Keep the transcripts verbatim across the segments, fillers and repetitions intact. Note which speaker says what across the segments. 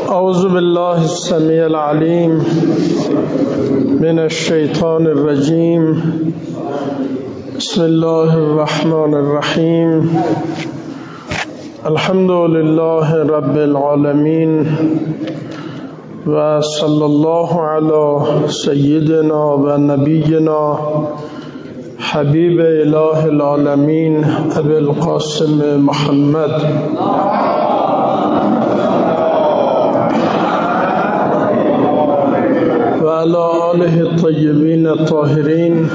Speaker 1: اعوذ بالله السمیع العلیم من الشیطان الرجیم. بسم الله الرحمن الرحیم. الحمد لله رب العالمین و صلی الله علی سیدنا و نبینا حبیب اله العالمین ابی القاسم محمد و علی آله الطیبین الطاهرین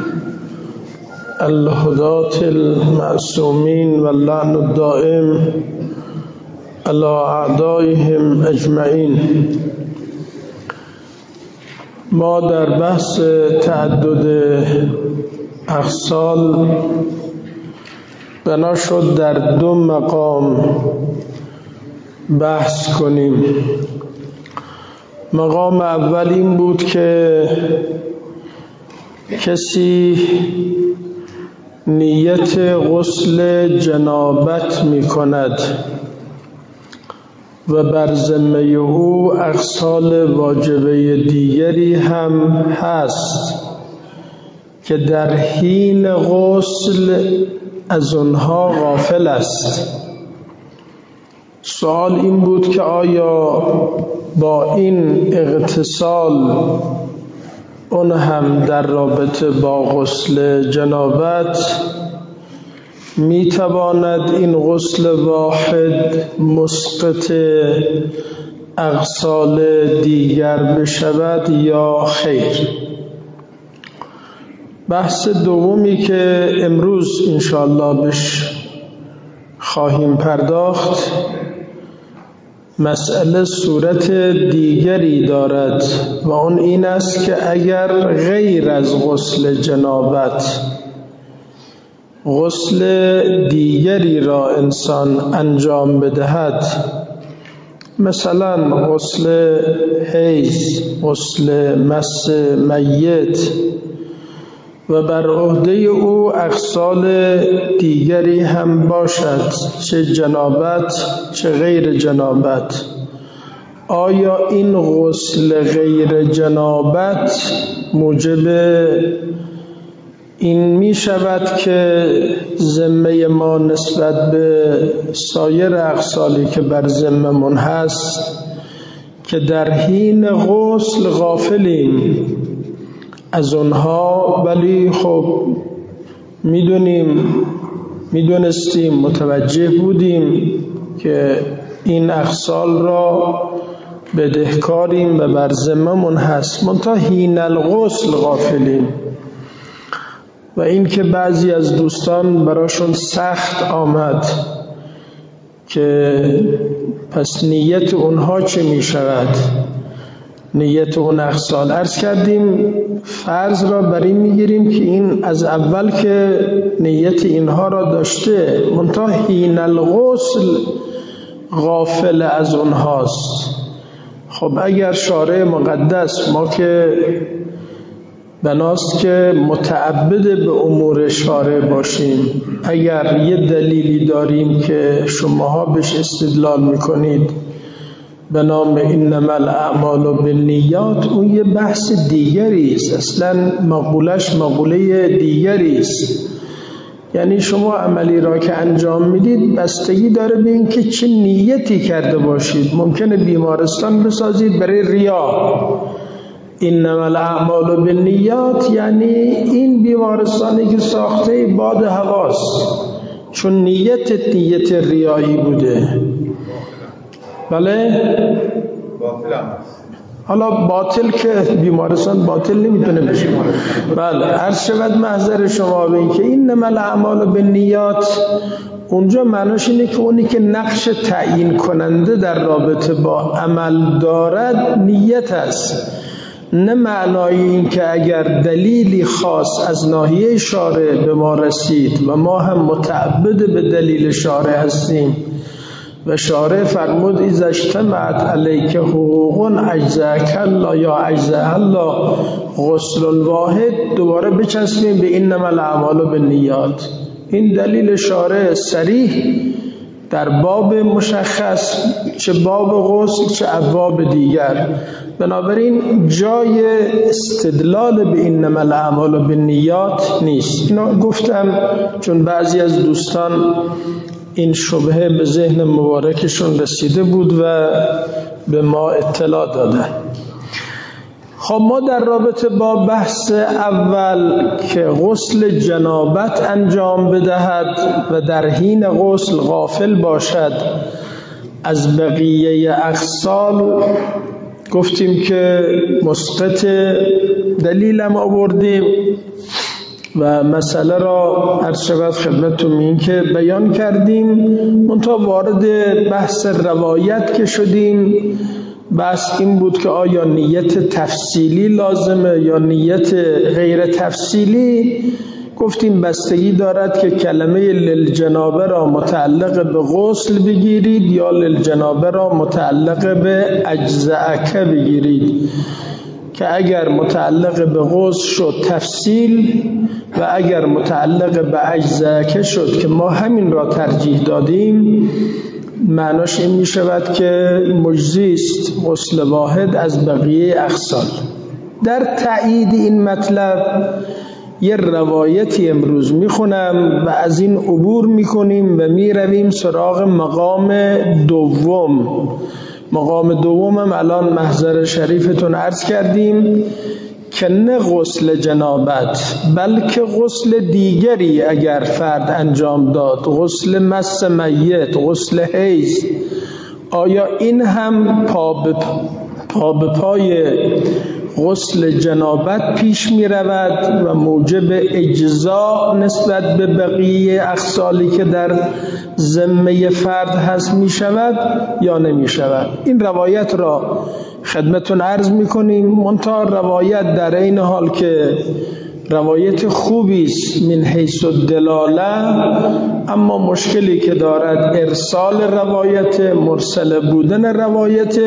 Speaker 1: الهداة المعصومین و اللعن الدائم علی اعدائهم اجمعین. ما در بحث تعدد اغسال بنا شد در دو مقام بحث کنیم. مقام اول این بود که کسی نیت غسل جنابت می کند و بر ذمه او اغسال واجبه دیگری هم هست که در حین غسل از آنها غافل است. سوال این بود که آیا با این اغتسال اون هم در رابطه با غسل جنابت می تواند این غسل واحد مسقط اغسال دیگر بشود یا خیر؟ بحث دومی که امروز انشاءالله بهش خواهیم پرداخت مسئله صورت دیگری دارد و اون این است که اگر غیر از غسل جنابت غسل دیگری را انسان انجام بدهد، مثلا غسل حیض، غسل مس میت و بر عهده او اغسال دیگری هم باشد، چه جنابت چه غیر جنابت، آیا این غسل غیر جنابت موجب این می شود که ذمه ما نسبت به سایر اغسالی که بر ذممون هست که در حین غسل غافلیم از اونها، ولی خب میدونیم میدونستیم متوجه بودیم که این اغسال را بدهکاریم و بر ذممون هست، منتها حین الغسل غافلیم. و این که بعضی از دوستان براشون سخت آمد که پس نیت اونها چه می شود، نیت اون اغسال. عرض کردیم فرض را بر این میگیریم که این از اول که نیت اینها را داشته منتها حین الغسل غافل از اونهاست. خب اگر شارع مقدس، ما که بناست که متعبد به امور شارع باشیم، اگر یه دلیلی داریم که شماها بهش استدلال میکنید به نام انما الاعمال بالنیات، اون یه بحث دیگری است، اصلا مقولش مقوله دیگری است. یعنی شما عملی را که انجام میدید بستگی داره به این که چه نیتی کرده باشید. ممکنه بیمارستان بسازید برای ریا، انما الاعمال بالنیات یعنی این بیمارستانی که ساخته باد هواست، چون نیت نیت ریایی بوده. بله حالا باطل که بیمارستان باطل نمیتونه بشه. بله عرض شود محضر شما به این که انما الاعمال بالنیات اونجا معناش اینه که اونی که نقش تعیین کننده در رابطه با عمل دارد نیت است، نه معنای این که اگر دلیلی خاص از ناحیه شارع به ما رسید و ما هم متعبد به دلیل شارع هستیم و شارع فرمود اذا اجتمعت علیک حقوق اجزاک الله یا اجزا الله غسل الواحد، دوباره بچسبیم به انما الاعمال بالنیات. این دلیل شارع صریح در باب مشخص، چه باب غسل چه ابواب دیگر. بنابراین جای استدلال به انما الاعمال بالنیات نیست. اینو گفتم چون بعضی از دوستان این شبهه به ذهن مبارکشون رسیده بود و به ما اطلاع دادن. خب ما در رابطه با بحث اول که غسل جنابت انجام بدهد و در حین غسل غافل باشد از بقیه اغسال گفتیم که مسقط دلیلم آوردیم و مسئله را هر شود خدمتتون این که بیان کردیم. منتها وارد بحث روایت که شدیم، بحث این بود که آیا نیت تفصیلی لازمه یا نیت غیر تفصیلی. گفتیم بستگی دارد که کلمه للجنابه را متعلق به غسل بگیرید یا للجنابه را متعلق به اجزاءک بگیرید، که اگر متعلق به غسل شد تفصیل و اگر متعلق به اجزاءک شد که ما همین را ترجیح دادیم، معناش این می شود که مجزی است غسل واحد از بقیه اغسال. در تایید این مطلب یه روایتی امروز می خونم و از این عبور می کنیم و می رویم سراغ مقام دوم. مقام دوم هم الان محضر شریفتون عرض کردیم که نه غسل جنابت بلکه غسل دیگری اگر فرد انجام داد، غسل مس میت، غسل حیض، آیا این هم پا به پا به پای غسل جنابت پیش می رود و موجب اجزا نسبت به بقیه اغسالی که در ذمه فرد هست می شود یا نمی شود؟ این روایت را خدمتون عرض می کنیم. منتها روایت در این حال که روایت خوبی است من حیث الدلاله، اما مشکلی که دارد ارسال روایت، مرسل بودن روایت.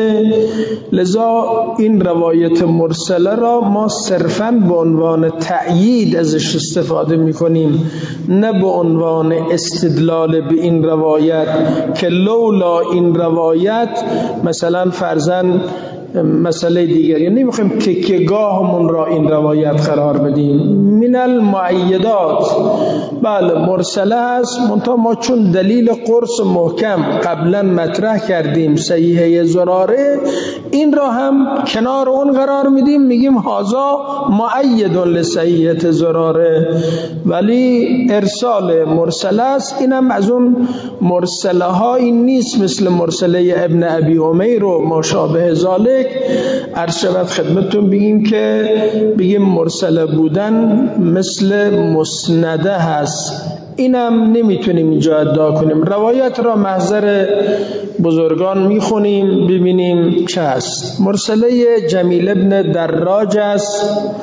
Speaker 1: لذا این روایت مرسله را ما صرفاً به عنوان تأیید ازش استفاده می کنیم، نه به عنوان استدلال به این روایت که لولا این روایت مثلا فرضاً مسئله دیگر، یعنی نمیخوایم تکیه‌گاهمون را این روایت قرار بدیم. من المعیدات بله مرسله است، منتها ما چون دلیل قرص محکم قبلا مطرح کردیم صحیحه زراره، این را هم کنار اون قرار میدیم، میگیم هازا معید لصحیحه زراره، ولی ارسال مرسله است. اینم از اون مرسله ها این نیست مثل مرسله ابن ابی امیر و ما شابه ذالک. عرض شود خدمتتون بگیم که بگیم مرسله بودن مثل مسنده هست، اینم نمیتونیم اینجا ادعا کنیم. روایت را محضر بزرگان میخونیم ببینیم چه هست. مرسله جمیل ابن دراج است،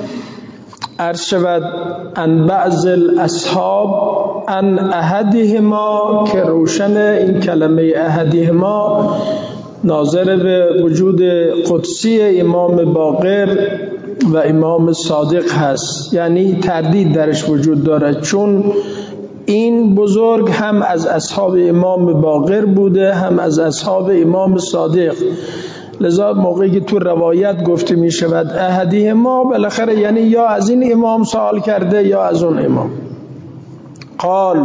Speaker 1: عرض شود ان بعض الاصحاب ان احدهما، که روشن این کلمه احدهما ناظر به وجود قدسی امام باقر و امام صادق هست، یعنی تردید درش وجود دارد، چون این بزرگ هم از اصحاب امام باقر بوده هم از اصحاب امام صادق. لذا موقعی که تو روایت گفته می شود احدهما، بالاخره یعنی یا از این امام سوال کرده یا از اون امام. قال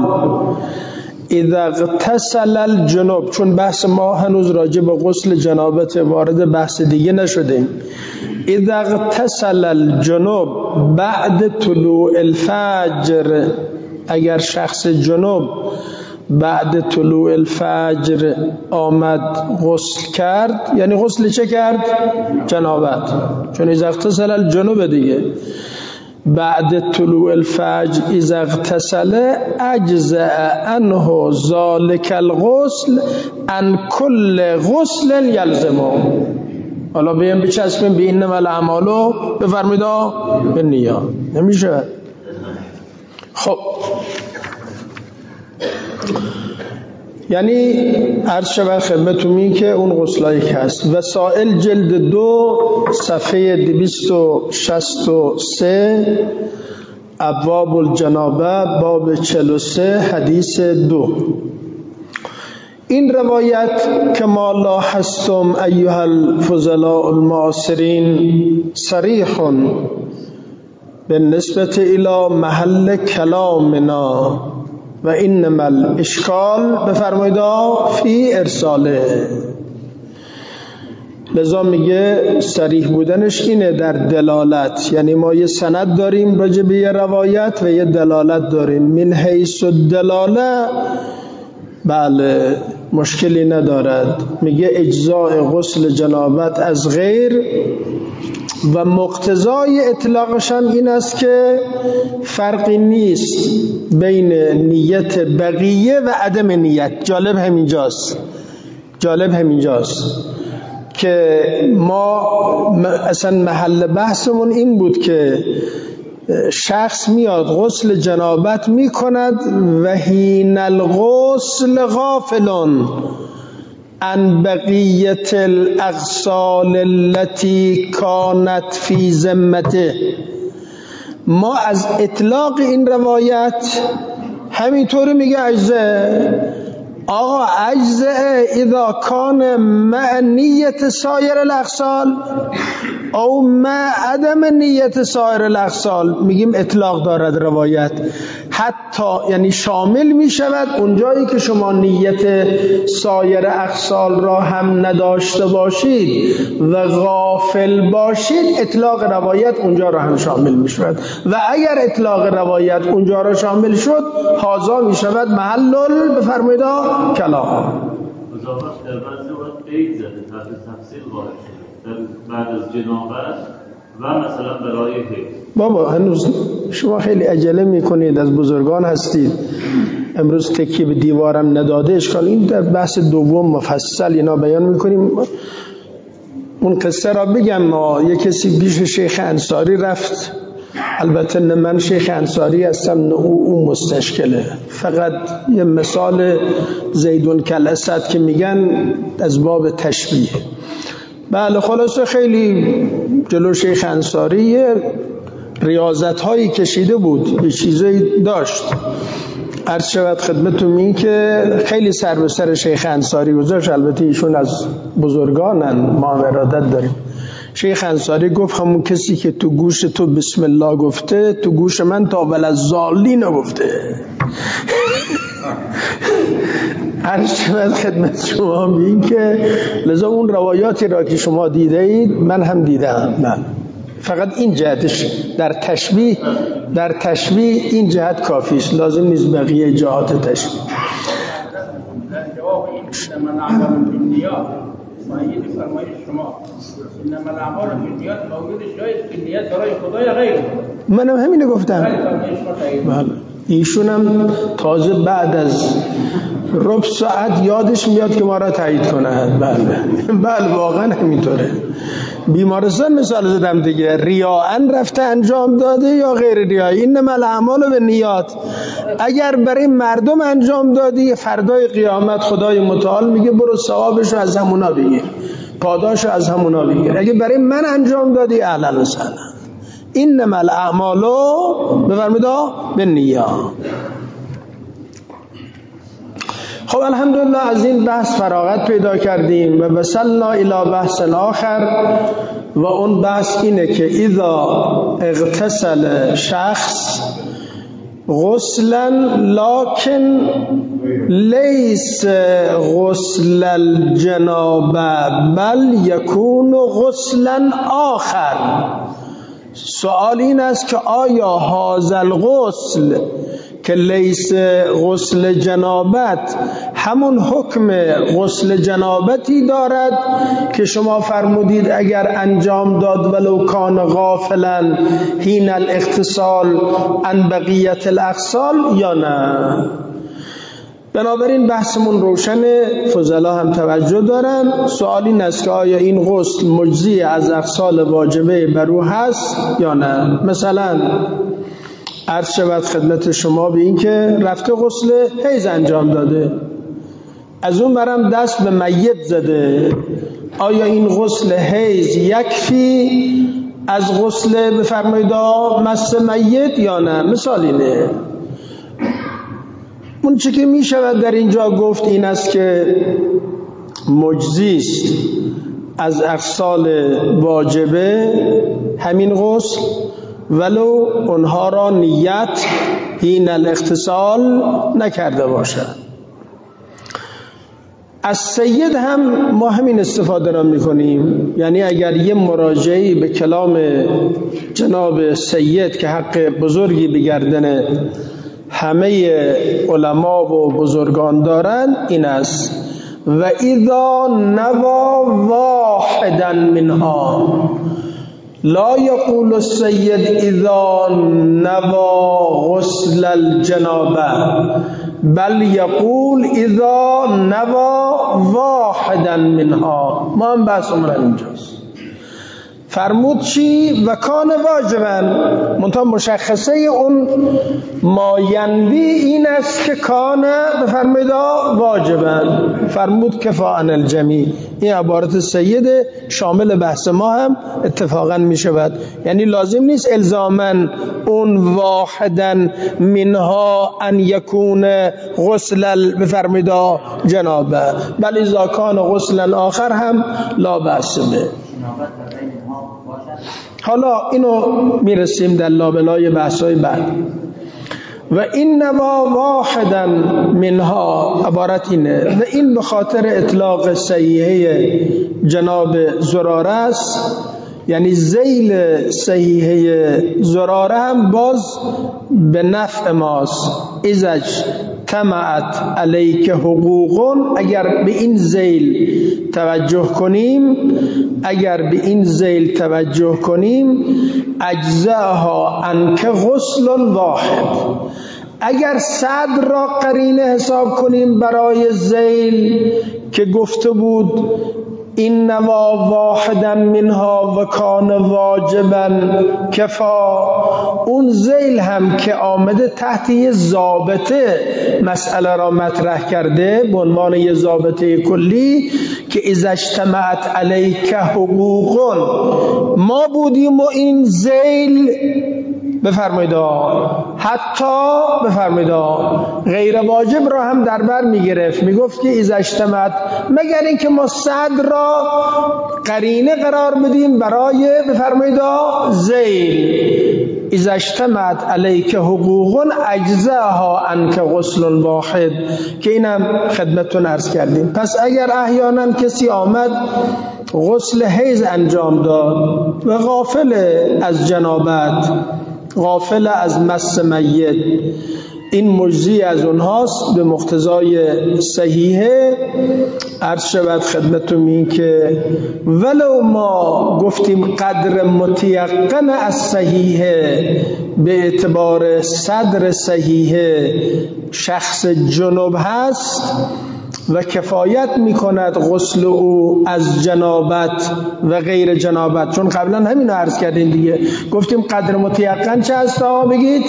Speaker 1: اذا اغتسل الجنوب، چون بحث ما هنوز راجع به غسل جنابت، وارد بحث دیگه نشدیم. اذا اغتسل الجنوب بعد طلوع الفجر، اگر شخص جنوب بعد طلوع الفجر آمد غسل کرد، یعنی غسل چه کرد؟ جنابت، چون اذا اغتسل الجنوب دیگه. بعد طلوع الفجر اذا اغتسل اجزاء عنه ذلك الغسل عن كل غسل یلزمه. حالا بیم بچسبیم به انما الاعمال بفرمایید بالنیات، نمیشه. خب یعنی عرض شود خدمتتون این که اون غسلایی که هست. وسائل جلد دو صفحه دویست و شصت و سه، ابواب الجنابه باب چهل و سه حدیث دو. این روایت که ما لاحظتم ایها الفضلاء المعاصرین صریح بالنسبة الى محل کلامنا و انما الاشکال بفرمایید فی ارساله. لذا میگه صریح بودنش اینه در دلالت، یعنی ما یه سند داریم راجع به یه روایت و یه دلالت داریم. من حیث الدلاله بله مشکلی ندارد. میگه اجزاء غسل جنابت از غیر و مقتضای اطلاقش هم این است که فرقی نیست بین نیت بقیه و عدم نیت. جالب همینجاست جالب همینجاست که ما اصلا محل بحثمون این بود که شخص میاد غسل جنابت میکند و حین الغسل غافلون عن بقیت الاغسال التي کانت فی ذمته. ما از اطلاق این روایت همینطور میگه اجزه. آقا اجزه اذا کان مع نیت سایر الاغسال او مع عدم نیت سایر الاغسال. میگیم اطلاق دارد روایت، حتی یعنی شامل میشود اونجایی که شما نیت سایر اغسال را هم نداشته باشید و غافل باشید، اطلاق روایت اونجا را هم شامل میشود. و اگر اطلاق روایت اونجا را شامل شد هازا میشود محل بفرمایید کلام.
Speaker 2: اضافه در بعضی وقت قید زده تحت تفصیل وارد شده بعد از جنابت و مثلا برای حیض.
Speaker 1: بابا هنوز شما خیلی عجله میکنید، از بزرگان هستید. امروز تکی به دیوارم نداده اشکال. این در بحث دوم مفصل اینا بیان میکنیم. اون قصه را بگم. ما یک کسی پیش شیخ انصاری رفت، البته نه من شیخ انصاری هستم نه او, او مستشکله، فقط یه مثال زیدون کالاسد که میگن از باب تشبیه. بله خلاصه خیلی جلو شیخ انصاری ریاضت هایی کشیده بود، یه چیزایی داشت. عرض شود خدمتتون این که خیلی سر به سر شیخ انصاری گذاشت. البته ایشون از بزرگانن، ما ارادت داریم. شیخ انصاری گفت همون کسی که تو گوش تو بسم الله گفته تو گوش من تا وللضالین گفته. عرض شود خدمت شما بین که لذا اون روایاتی را که شما دیده اید من هم دیدم. من فقط این جهتش در تشبیه در تشبیه این جهت کافی است، لازم نیست بقیه جهات تشبیه.
Speaker 3: در جواب این من اعمال بالنیات مایید فرمایش شما انما الاعمال بالنیات موجود جای بالنیات برای خدا یا غیر خدا؟
Speaker 1: منم همینو گفتم. بله ایشون هم تازه بعد از ربع ساعت یادش میاد که ما را تایید کنه. بله بله واقعا همینطوره. بیمارستان مثال زدم دیگه، ریاءن رفته انجام داده یا غیر ریایی. انما الاعمال بالنیات. اگر برای مردم انجام دادی فردای قیامت خدای متعال میگه برو ثوابشو از همونا بگیر، پاداشو از همونا بگیر. اگه برای من انجام دادی اهلا و سهلا. انما الاعمال بفرمایید بالنیات. خب الحمدلله از این بحث فراغت پیدا کردیم و وصلنا الی بحث آخر و اون بحث اینه که اذا اغتسل شخص غسلا لكن ليس غسل الجنابه بل يكون غسلا آخر. سوال این است که آیا هذا الغسل که لیس غسل جنابت همون حکم غسل جنابتی دارد که شما فرمودید اگر انجام داد ولو کان غافلا حین الاغتسال عن بقیت الاغسال یا نه؟ بنابراین بحثمون روشنه، فضلا هم توجه دارن. سوال این است که آیا این غسل مجزی از اغسال واجبه بر او هست یا نه؟ مثلا عرض شود خدمت شما به این که رفته غسل حیض انجام داده، از اون برم دست به میت زده، آیا این غسل حیض یکفی از غسل بفرمایید مس میت یا نه؟ مثال اینه. اون چه که می شود در اینجا گفت این است که مجزی است از اغسال واجبه همین غسل، ولو اونها را نیت حین الاغتسال نکرده باشد. از سید هم ما همین استفاده را میکنیم، یعنی اگر یه مراجعی به کلام جناب سید که حق بزرگی به گردن همه علما و بزرگان دارند این است: و اذا نوا واحدا منها، لا یقول السید اذا نوا غسل الجنابه، بل یقول اذا نوا واحدا منها. ما هم بحثمون اینجاست. فرمود چی؟ و کان واجبا، منتها مشخصه اون ما ینوی این است که کان بفرمید واجبا. فرمود کفاءن الجمیع. این عبارت سید شامل بحث ما هم اتفاقا می شود، یعنی لازم نیست الزاماً اون واحدا منها ان یکون غسل بفرمید جنابه، بل اذا کان غسلا آخر هم لا بأس به. حالا اینو میرسیم در لابلای بحثای بعد. و این نوا واحدا منها، عبارت اینه، و این به خاطر اطلاق صحیحه جناب زراره است، یعنی ذیل صحیحه زراره هم باز به نفع ماست. ازج تمعت علیک حقوقون، اگر به این ذیل توجه کنیم اگر به این ذیل توجه کنیم اجزاها عنک غسل واحد. اگر صدر را قرینه حساب کنیم برای ذیل که گفته بود این نوا واحدا منها و کان واجبا کفا، اون ذیل هم که آمده تحت یه ضابطه مسئله را مطرح کرده به عنوان یه ضابطه کلی که اذا اجتمعت علیک حقوقون، ما بودیم و این ذیل بفرمایید حتی بفرمایید غیر واجب را هم در بر می گرفت، می گفت که اذا اجتمعت، مگر اینکه ما صدر را قرینه قرار بدیم برای بفرمایید ذیل. اذا اجتمعت علیک حقوقون اجزاها عنک غسل واحد، که اینم خدمتتون عرض کردیم. پس اگر احیانا کسی آمد غسل حیض انجام داد و غافل از جنابت، غافل از مس میت، این مجزی از اونهاست به مقتضای صحیحه. عرض شود خدمتتون این که ولو ما گفتیم قدر متیقن از صحیحه به اعتبار صدر صحیحه شخص جنوب هست و کفایت می کند غسل او از جنابت و غیر جنابت، چون قبلا همین رو عرض کردیم دیگه، گفتیم قدر متیقن چه هست؟ بگید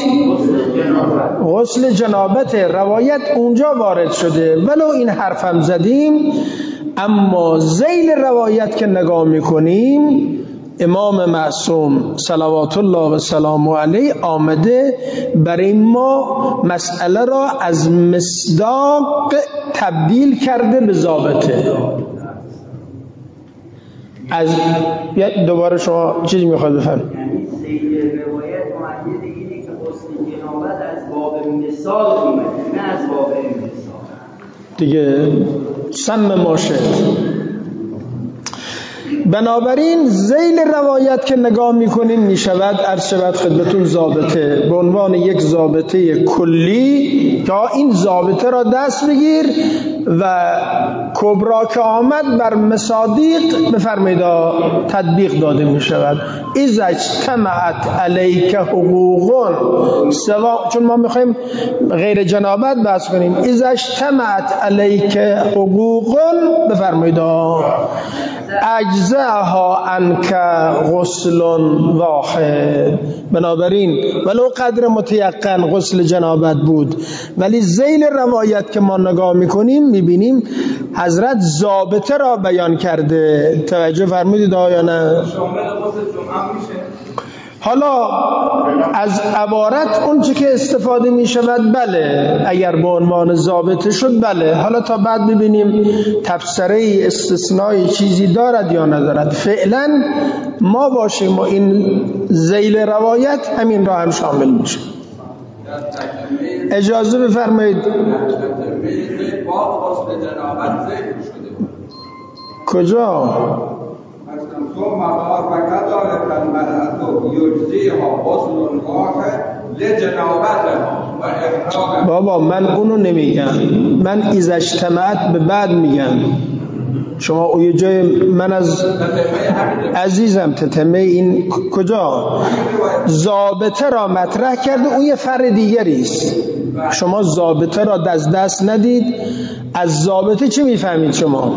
Speaker 1: غسل جنابت، روایت اونجا وارد شده، ولو این حرفم زدیم، اما ذیل روایت که نگاه می کنیم امام معصوم صلوات الله و سلام علیه آمده برای ما مسئله را از مصداق تبدیل کرده به ضابطه. از دوباره شما چیزی میخواد بفرمایید؟
Speaker 4: یعنی ذیل روایت مؤید اینه که غسل جنابت از باب مثال اومده، نه از باب مثال
Speaker 1: دیگه. سم ماشه. بنابراین ذیل روایت که نگاه میکنیم میشود عرض شود خدمتون ضابطه به عنوان یک ضابطه کلی که این ضابطه را دست بگیر و کبرا که آمد بر مصادیق بفرمایید تطبیق داده میشود. اذا اجتمعت علیک حقوقون سوا، چون ما میخوایم غیر جنابت بحث کنیم. اذا اجتمعت علیک حقوقون بفرمایید اجزاها عنک غسل واحد. بنابراین ولو قدر متیقن غسل جنابت بود، ولی ذیل روایت که ما نگاه میکنیم میبینیم حضرت ضابطه را بیان کرده. توجه فرمودید آیا نه؟
Speaker 4: شامل غسل جمعه میشه؟
Speaker 1: حالا از عبارت اون چی که استفاده می شود بله، اگر به عنوان ضابطه شد بله. حالا تا بعد ببینیم تفسیری استثنایی چیزی دارد یا ندارد. فعلا ما باشیم و این ذیل روایت همین را هم شامل میشه. اجازه بفرمایید. کجا؟
Speaker 5: ثم قال فكذلك المرأة يجزيها غسل واحد لجنابتها و احرام.
Speaker 1: بابا من اونو نمیگم، من اذا اجتمعت به بعد میگم. شما یه جای من از عزیزم تتمه این کجا ضابطه را مطرح کرده، اون یه فر دیگری است. شما ضابطه را دست دست ندید. از ضابطه چی میفهمید شما؟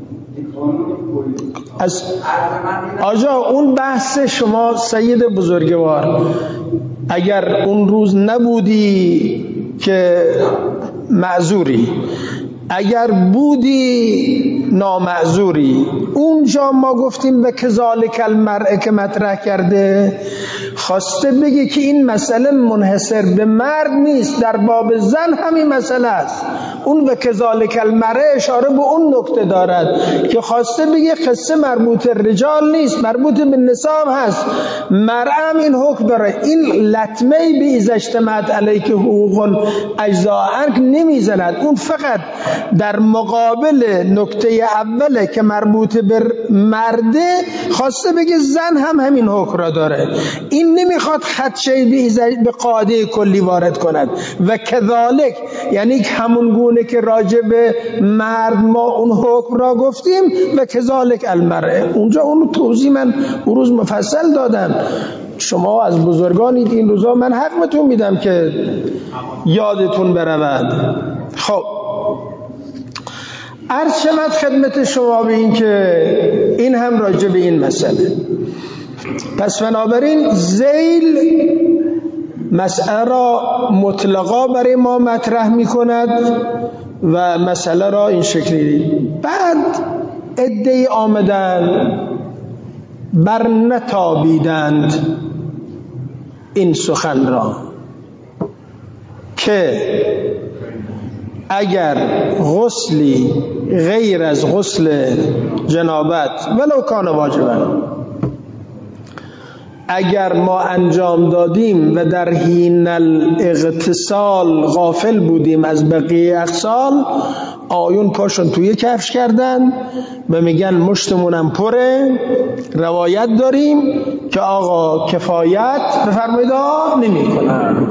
Speaker 1: از آجا اون بحث شما سید بزرگوار، اگر اون روز نبودی که معذوری، اگر بودی نامعذوری. اونجا ما گفتیم به کذالک المرء که مطرح کرده خواسته بگه که این مسئله منحصر به مرد نیست، در باب زن همین مسئله است. اون به کذالک المرء اشاره به اون نکته دارد که خواسته بگه قصه مربوط رجال نیست، مربوط به نساء هست. مرأم این حکم داره. این لطمه به اذا اجتمعت علیک حقوق اجزاء عنک نمیزند. اون فقط در مقابل نکته اوله که مربوط به مرده خواسته بگه زن هم همین حکم را داره. این نمیخواد خدشه به قاعده کلی وارد کند. و کذالک یعنی همون گونه که راجع به مرد ما اون حکم را گفتیم و کذالک المرء. اونجا اون توضیح من اون روز مفصل دادم. شما از بزرگانید، این روزا من حق بهتون میدم که یادتون برود. خب عرض شود خدمت شما به این که این هم راجع به این مسئله. پس بنابراین ذیل مسئله را مطلقا برای ما مطرح می کند و مسئله را این شکلی. بعد عده‌ای آمدند بر نتابیدند این سخن را که اگر غسلی غیر از غسل جنابت ولو کان واجبا اگر ما انجام دادیم و در حین الاغتسال غافل بودیم از بقیه اغسال، آیون پاشون توی کفش کردن و میگن مشتمونم پره. روایت داریم که آقا کفایت بفرمایید نمی کنن.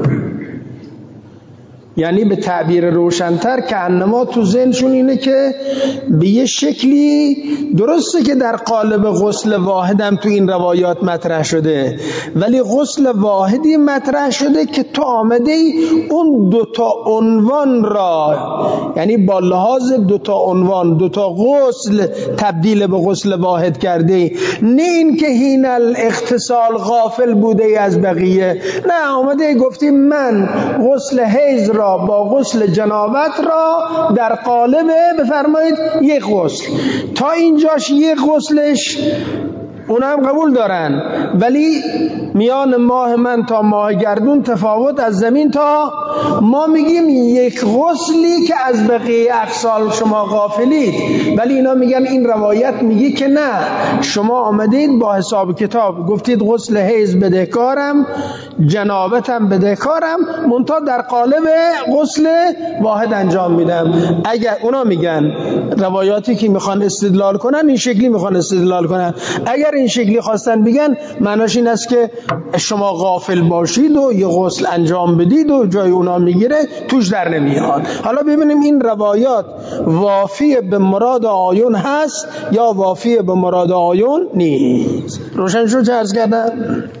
Speaker 1: یعنی به تعبیر روشن‌تر که انما تو ذهنشون اینه که به یه شکلی درسته که در قالب غسل واحدم تو این روایات مطرح شده، ولی غسل واحدی مطرح شده که تو آمده ای اون دوتا عنوان را، یعنی با لحاظ دوتا عنوان دوتا غسل تبدیل به غسل واحد کرده ای. نه این که حین الاغتسال غافل بوده ای از بقیه، نه آمده ای گفتی من غسل حیض را با غسل جنابت را در قالب بفرمایید یک غسل، تا اینجاش یک غسلش اونا هم قبول دارن، ولی میان ماه من تا ماه گردون تفاوت از زمین تا ما میگیم یک غسلی که از بقیه اغسال شما غافلید، ولی اینا میگن این روایت میگه که نه، شما آمدید با حساب کتاب گفتید غسل حیض بدهکارم، جنابتم بدهکارم، منتها در قالب غسل واحد انجام میدم. اگر اونا میگن روایاتی که میخوان استدلال کنن این شکلی میخوان استدلال کنن، اگر این شکلی خواستن بگن معناش این است که شما غافل باشید و یه غسل انجام بدید و جای اونا میگیره توش در نمیاد. حالا ببینیم این روایات وافی به مراد آیون هست یا وافی به مراد آیون نیست. روشن شد چه عرض کردم؟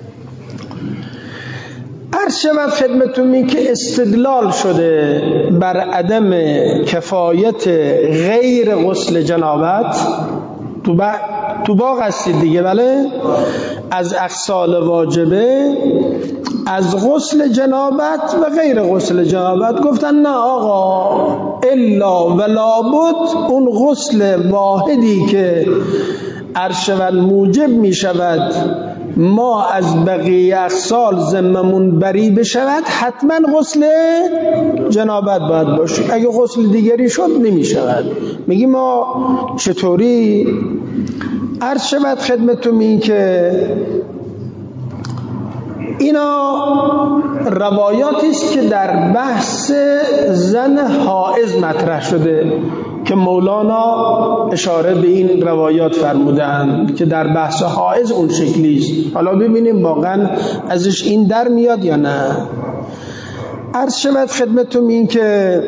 Speaker 1: عرض شود خدمتون این که استدلال شده بر عدم کفایت غیر غسل جنابت. تو با تو باغ هستید دیگه، بله، از اغسال واجبه، از غسل جنابت و غیر غسل جنابت. گفتن نه آقا، الا ولا بد اون غسل واحدی که عرشول موجب می شود ما از بقیه اغسال ذممون بری بشود حتما غسل جنابت باید باشه. اگه غسل دیگری شد نمی شود. میگی ما چطوری؟ عرض شود خدمتتون این که اینا روایاتی است که در بحث زن حائض مطرح شده که مولانا اشاره به این روایات فرمودند که در بحث حائض اون شکلی است. حالا ببینیم واقعا ازش این در میاد یا نه. عرض شود خدمتتون این که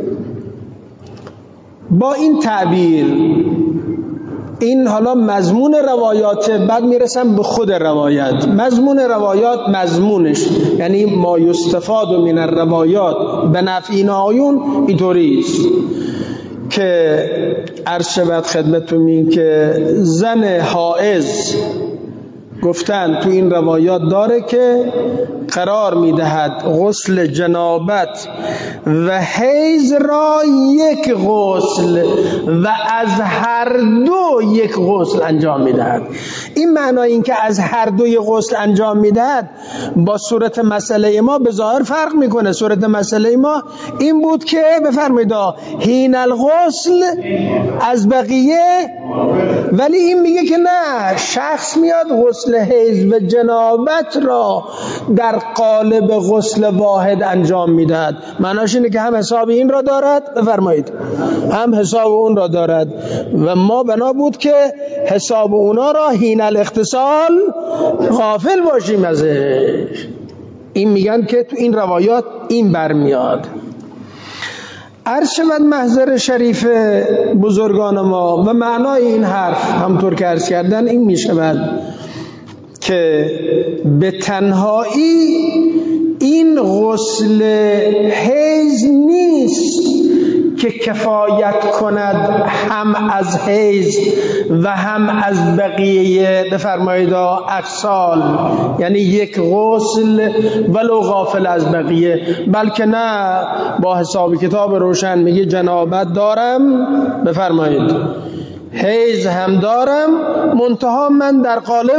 Speaker 1: با این تعبیر، این حالا مضمون روایات، بعد میرسم به خود روایت. مضمون روایات مضمونش یعنی ما یستفاد من الروایات به نفع این آیون اینطوری است که عرض شود خدمتتون این که زن حائض گفتن تو این روایات داره که قرار میدهد غسل جنابت و حیض را یک غسل و از هر دو یک غسل انجام میدهد. این معنای این که از هر دو یک غسل انجام میدهد با صورت مسئله ما به ظاهر فرق میکنه. صورت مسئله ما این بود که بفرمایید حین الغسل از بقیه، ولی این میگه که نه، شخص میاد غسل حیض و جنابت را در قالب غسل واحد انجام میدهد. معناش اینه که هم حساب این را دارد، بفرمایید، هم حساب اون را دارد و ما بنا بود که حساب اونا را حین الاغتسال غافل باشیم ازش. این میگن که تو این روایات این برمیاد. عرض شود محضر شریف بزرگان ما و معنای این حرف همطور که عرض کردن این می شود که به تنهایی این غسل حیض نیست که کفایت کند هم از حیض و هم از بقیه بفرمایید اغسال، یعنی یک غسل ولو غافل از بقیه، بلکه نه، با حساب کتاب روشن میگه جنابت دارم، بفرمایید حیض هم دارم، منتها من در قالب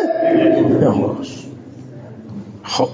Speaker 1: خب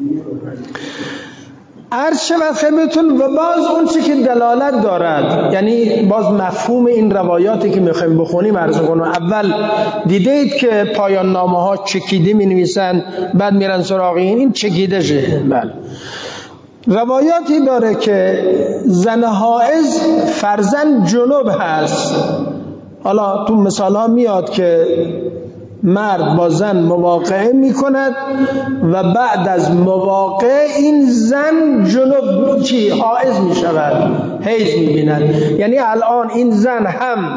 Speaker 1: عرض شود خدمتتون. و باز اون چی که دلالت دارد، یعنی باز مفهوم این روایاتی که میخوایم بخونیم عرض کنم. اول دیدید که پایان نامه ها چکیده می نویسن، بعد میرن سراغ این این چکیده شه. بله، روایاتی داره که زن حائض فرزن جنوب هست. حالا تو مثال ها میاد که مرد با زن مواقعه می کند و بعد از مواقعه این زن جنوب چی حائض می شود، حیض می بیند. یعنی الان این زن هم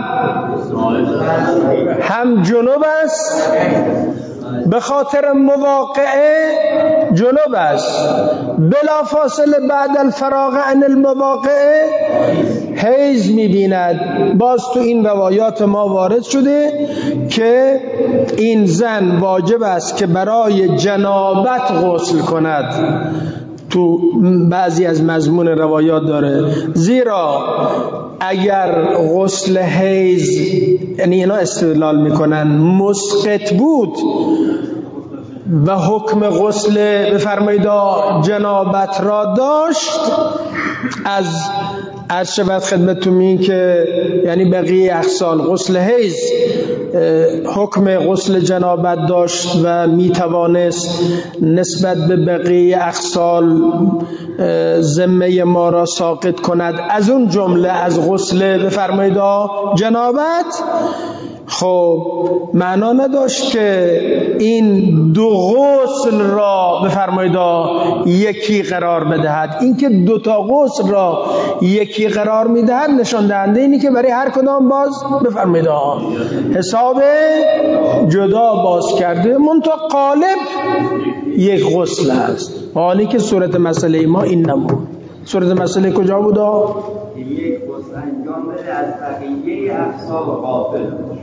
Speaker 1: هم جنوب است، به خاطر مواقعه جنوب است، بلا فاصله بعد الفراغ عن المواقعه حیض می بیند. باز تو این روایات ما وارد شده که این زن واجب است که برای جنابت غسل کند. تو بعضی از مضمون روایات داره، زیرا اگر غسل حیض، یعنی اینا استدلال میکنن، مسقط بود و حکم غسل بفرمایید جنابت را داشت، از عرض شود خدمتتون این که یعنی بقیه اغسال غسل حیض حکم غسل جنابت داشت و میتوانست نسبت به بقیه اغسال ذمه ما را ساقط کند، از اون جمله از غسل بفرمایید جنابت. خب معنا نداشت که این دو غسل را بفرمایید یکی قرار بدهد. این که دو تا غسل را یکی قرار میدهد نشان دهنده اینی که برای هر کدام باز بفرمایید حساب جدا باز کرده، منتها قالب یک غسل است. حالی که صورت مسئله ما این نبود. صورت مسئله کجا بود؟
Speaker 4: یک غسل انجام بده از بقیه اغسال غافل.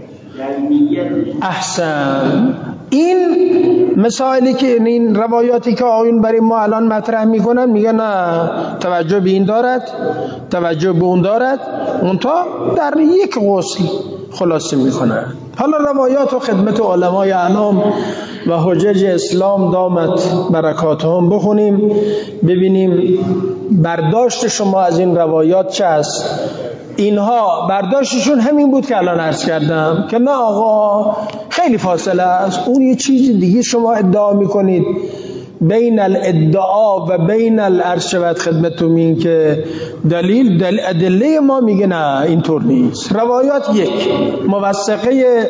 Speaker 1: احسن. این مسائلی که این روایاتی که آیون برای ما الان مطرح میکنن، میگن نه، توجه به این دارد، توجه به اون دارد، اونتا در یک غسل خلاصه میکنن. حالا روایات و خدمت علمای اعلام و حجج اسلام دامت برکاتهم بخونیم، ببینیم برداشت شما از این روایات چه است. اینها برداشتشون همین بود که الان عرض کردم که نه آقا خیلی فاصله است، اون یه چیز دیگه شما ادعا میکنید. بین الادعا و بین الارشبت خدمتتون این که دلیل, دلیل ادله ما میگه نه اینطور نیست. روایات یک، موثقه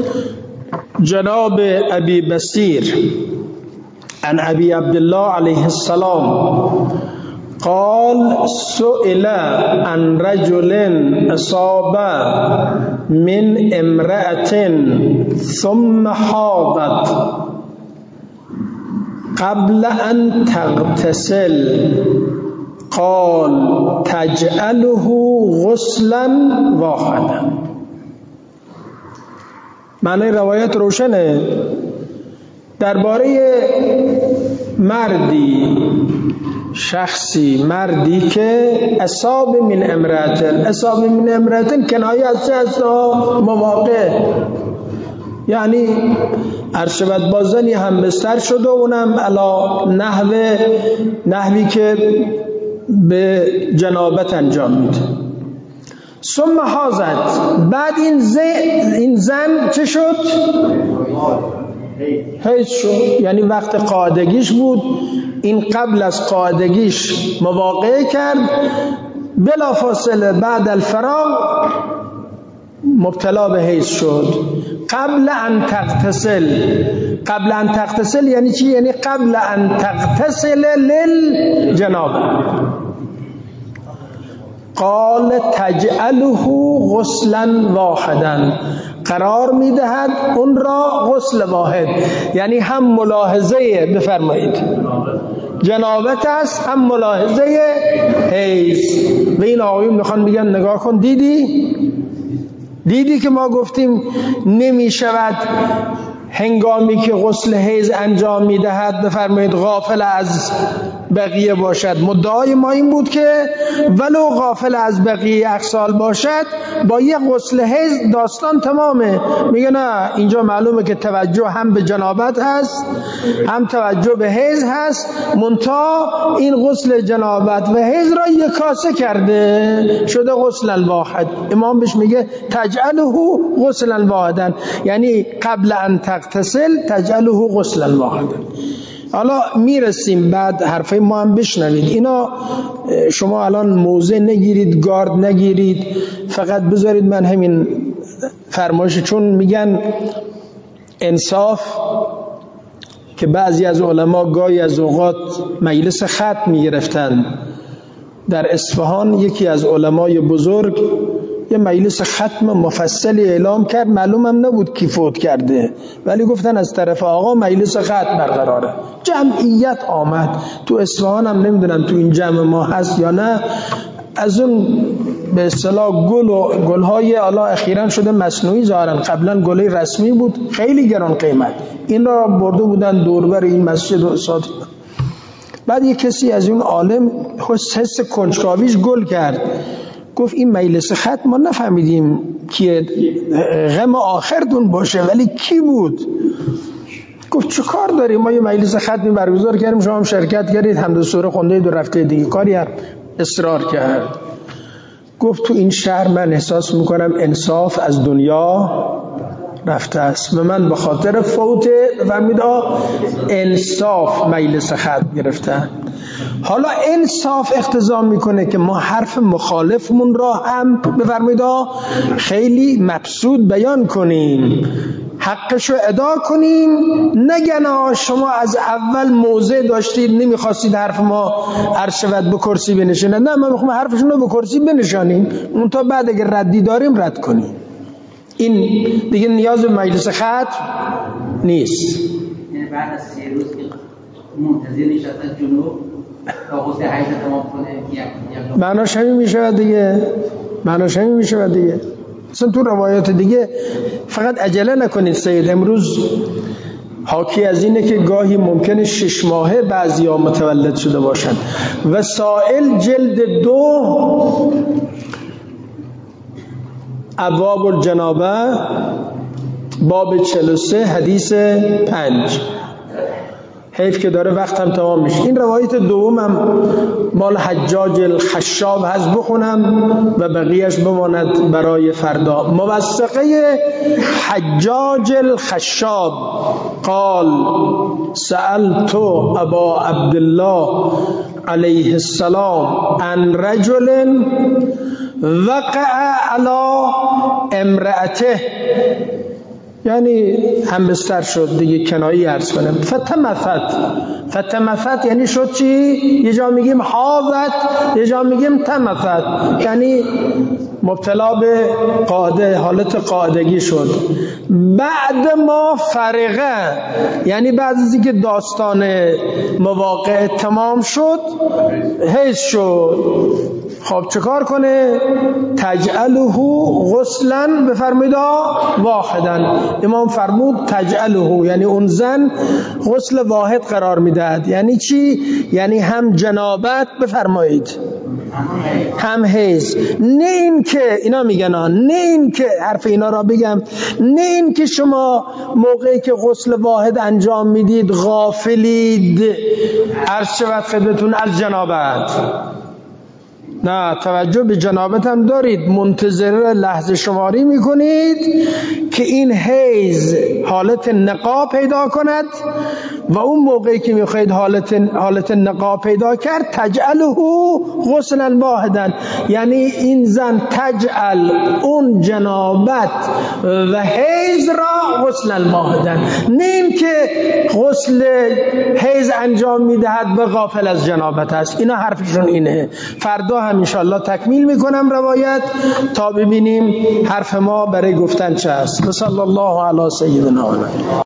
Speaker 1: جناب ابی بصیر عن ابی عبدالله علیه السلام قال سئل عن رجل اصاب من امرأة ثم حاضت قبل ان تغتسل قال تجعله غسلا واحدا. معنی روایت روشنه. درباره مردی شخصی مردی که اصاب من امرأتن، اصاب من امرأتن کنایه از چه است؟ مواقع، یعنی عرشبت بازنی هم بستر شده، اونم علا نحو نحوی که به جنابت انجام میده. ثم حاضت، بعد این زن, این زن چه شد؟ حیض شد، یعنی وقت قاعدگیش بود. این قبل از قاعدگیش مواقعه کرد، بلا فاصله بعد الفراغ مبتلا به حیض شد. قبل ان تغتسل، قبل ان تغتسل یعنی چی؟ یعنی قبل ان تغتسل للجنابه. قال تجعله غسلا واحدا، قرار میدهد اون را غسل واحد، یعنی هم ملاحظه بفرمایید جنابت است، هم ملاحظه حیض. و این آقایون میخوان بگن نگاه کن، دیدی دیدی که ما گفتیم نمی شود هنگامی که غسل حیض انجام میدهد بفرمایید غافل از بقیه باشد. مدعای ما این بود که ولو غافل از بقیه اغسال باشد با یه غسل حیض داستان تمامه. میگه نه، اینجا معلومه که توجه هم به جنابت هست هم توجه به حیض هست، منتها این غسل جنابت و حیض را یک کاسه کرده، شده غسل الواحد. امام بهش میگه تجعله غسل الواحدا، یعنی قبل ان تغتسل تجعله غسل الواحد. حالا میرسیم بعد حرفای ما هم بشنوید. اینا شما الان موضع نگیرید، گارد نگیرید، فقط بذارید من همین فرمایش، چون میگن انصاف که بعضی از علما گاهی از اوقات مجلس ختم میگرفتن. در اصفهان یکی از علمای بزرگ یه مجلس ختم مفصلی اعلام کرد، معلوم هم نبود کی فوت کرده، ولی گفتن از طرف آقا مجلس ختم برقراره. جمعیت آمد. تو اصفهان هم نمیدونم تو این جمع ما هست یا نه، از اون به اصطلاح گل و گل‌های حالا اخیراً شده مصنوعی ظاهراً، قبلا گلی رسمی بود خیلی گران قیمت، این را برده بودن دوربر این مسجد و ساعت. بعد یک کسی از اون عالم حس کنجکاویش گل کرد، گفت این مجلس ختم ما نفهمیدیم که غم آخرتون باشه، ولی کی بود؟ گفت چه کار داریم، ما یه مجلس ختمی برگزار کردیم، شما هم شرکت کردید، حمد و سوره خوندید و رفته دیگه، کاری هم اصرار کرد. گفت تو این شهر من احساس میکنم انصاف از دنیا رفته است و من به خاطر فوت فهمید انصاف مجلس ختم گرفتن. حالا انصاف اقتضا میکنه که ما حرف مخالفمون را هم بفرمایید خیلی مبسوط بیان کنیم، حقشو ادا کنیم، نگن شما از اول موضع داشتید نمیخواستید حرف ما عرشبت به کرسی بنشونه. نه، ما میخوایم حرفشون رو به کرسی بنشانیم، اون تا بعد اگر ردی داریم رد کنیم. این دیگه نیاز به مجلس ختم نیست.
Speaker 4: یعنی بعد از سه روز که منتظر نشستن جنوب تا غسل حیض تمام کنه،
Speaker 1: معناش همین میشه دیگه، معناش همین میشه دیگه. اصلا تو روایات دیگه فقط عجله نکنید. سید امروز حاکی از اینه که گاهی ممکنه شش ماهه بعضیا متولد شده باشن. وسائل جلد دو ابواب الجنابه باب چهل و سه حدیث پنج. حیف که داره وقتم تمام میشه. این روایت دومم مال حجاج الخشاب هست، بخونم و بقیهش بماند برای فردا. موثقه حجاج الخشاب قال سألت ابا عبدالله علیه السلام عن رجل وقع على امرأته، یعنی هم بستر شد دیگه، کنایی عرض کنم. فتمثت، فتمثت یعنی شد چی؟ یه جا میگیم حاضت، یه جا میگیم تمثت، یعنی مبتلا به قاعده، حالت قاعدگی شد. بعد ما فرغه، یعنی بعد از اینکه داستان مواقع تمام شد حیض شد. خب چه کار کنه؟ تجعله غسلا، بفرمید واحدا. امام فرمود تجعله یعنی اون زن غسل واحد قرار میدهد. یعنی چی؟ یعنی هم جنابت بفرمایید هم حیض. نه این که اینا میگن، نه این که حرف اینا را بگم، نه این که شما موقعی که غسل واحد انجام میدید غافلید عرض شود خدمتون از جنابت. نه، توجه به جنابت هم دارید، منتظر لحظه شماری میکنید که این حیض حالت نقا پیدا کند و اون موقعی که میخواید حالت حالت نقا پیدا کرد تجعله غسلا واحدا، یعنی این زن تجعل اون جنابت و حیض را غسلا واحدا. نه این که غسل حیض انجام میدهد و غافل از جنابت است. اینا حرفشون اینه. فردا هم انشاءالله تکمیل میکنم روایت تا ببینیم حرف ما برای گفتن چه است. صلی الله علی سیدنا محمد.